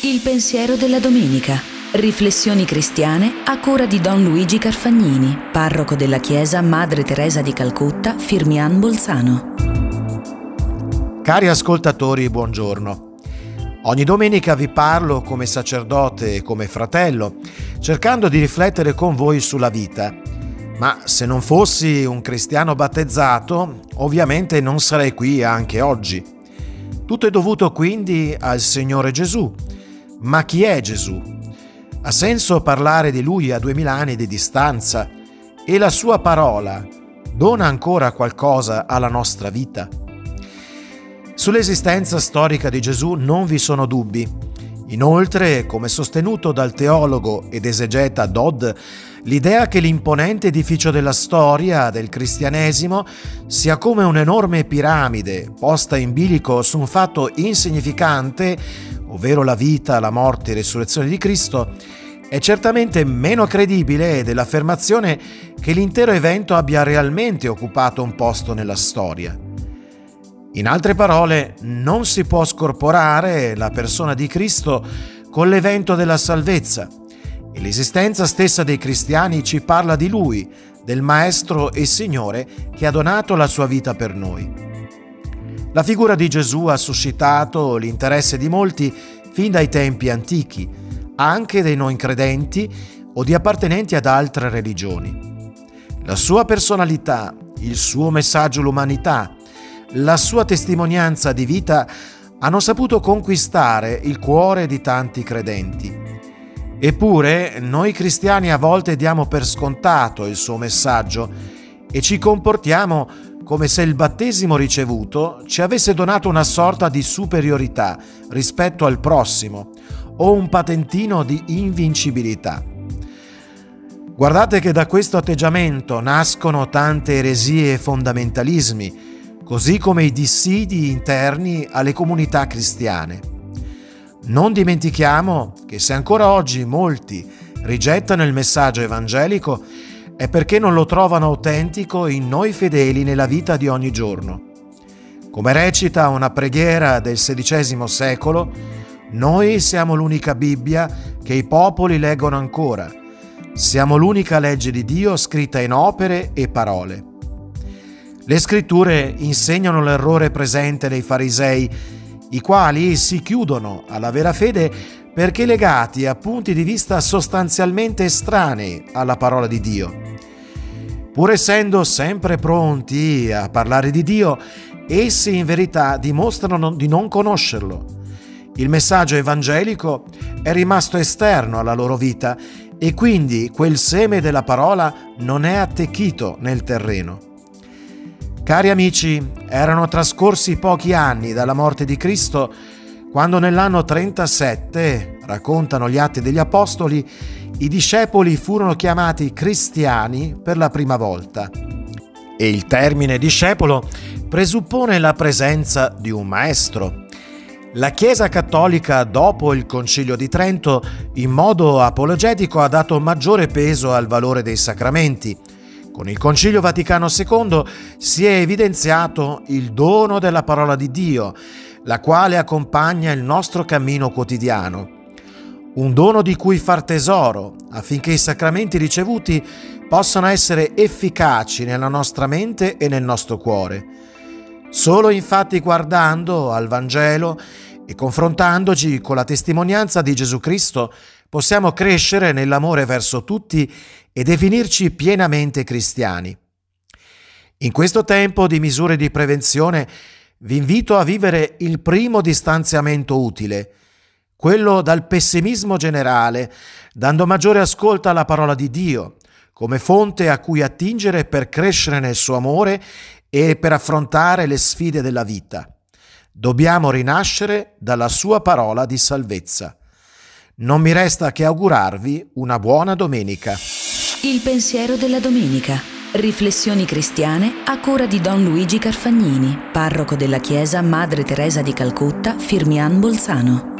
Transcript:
Il pensiero della domenica. Riflessioni cristiane a cura di Don Luigi Carfagnini, parroco della chiesa Madre Teresa di Calcutta, Firmian Bolzano. Cari ascoltatori, buongiorno. Ogni domenica vi parlo come sacerdote e come fratello, cercando di riflettere con voi sulla vita. Ma se non fossi un cristiano battezzato, ovviamente non sarei qui anche oggi. Tutto è dovuto quindi al Signore Gesù. Ma chi è Gesù? Ha senso parlare di Lui a 2000 anni di distanza? E la sua parola dona ancora qualcosa alla nostra vita? Sull'esistenza storica di Gesù non vi sono dubbi. Inoltre, come sostenuto dal teologo ed esegeta Dodd, l'idea che l'imponente edificio della storia del cristianesimo sia come un'enorme piramide posta in bilico su un fatto insignificante, ovvero la vita, la morte e resurrezione di Cristo, è certamente meno credibile dell'affermazione che l'intero evento abbia realmente occupato un posto nella storia. In altre parole, non si può scorporare la persona di Cristo con l'evento della salvezza, e l'esistenza stessa dei cristiani ci parla di Lui, del Maestro e Signore che ha donato la sua vita per noi. La figura di Gesù ha suscitato l'interesse di molti fin dai tempi antichi, anche dei non credenti o di appartenenti ad altre religioni. La sua personalità, il suo messaggio all'umanità, la sua testimonianza di vita hanno saputo conquistare il cuore di tanti credenti. Eppure, noi cristiani a volte diamo per scontato il suo messaggio e ci comportiamo come se il battesimo ricevuto ci avesse donato una sorta di superiorità rispetto al prossimo o un patentino di invincibilità. Guardate che da questo atteggiamento nascono tante eresie e fondamentalismi, così come i dissidi interni alle comunità cristiane. Non dimentichiamo che se ancora oggi molti rigettano il messaggio evangelico è perché non lo trovano autentico in noi fedeli nella vita di ogni giorno. Come recita una preghiera del XVI secolo, noi siamo l'unica Bibbia che i popoli leggono ancora. Siamo l'unica legge di Dio scritta in opere e parole. Le scritture insegnano l'errore presente nei farisei, i quali si chiudono alla vera fede perché legati a punti di vista sostanzialmente estranei alla parola di Dio. Pur essendo sempre pronti a parlare di Dio, essi in verità dimostrano di non conoscerlo. Il messaggio evangelico è rimasto esterno alla loro vita e quindi quel seme della parola non è attecchito nel terreno. Cari amici, erano trascorsi pochi anni dalla morte di Cristo quando nell'anno 37, raccontano gli Atti degli Apostoli, i discepoli furono chiamati cristiani per la prima volta. E il termine discepolo presuppone la presenza di un maestro. La Chiesa Cattolica, dopo il Concilio di Trento, in modo apologetico ha dato maggiore peso al valore dei sacramenti. Con il Concilio Vaticano II si è evidenziato il dono della parola di Dio, la quale accompagna il nostro cammino quotidiano. Un dono di cui far tesoro affinché i sacramenti ricevuti possano essere efficaci nella nostra mente e nel nostro cuore. Solo infatti guardando al Vangelo e confrontandoci con la testimonianza di Gesù Cristo possiamo crescere nell'amore verso tutti e definirci pienamente cristiani. In questo tempo di misure di prevenzione vi invito a vivere il primo distanziamento utile, quello dal pessimismo generale, dando maggiore ascolto alla parola di Dio, come fonte a cui attingere per crescere nel suo amore e per affrontare le sfide della vita. Dobbiamo rinascere dalla sua parola di salvezza. Non mi resta che augurarvi una buona domenica. Il pensiero della domenica. Riflessioni cristiane a cura di Don Luigi Carfagnini, parroco della chiesa Madre Teresa di Calcutta, Firmian Bolzano.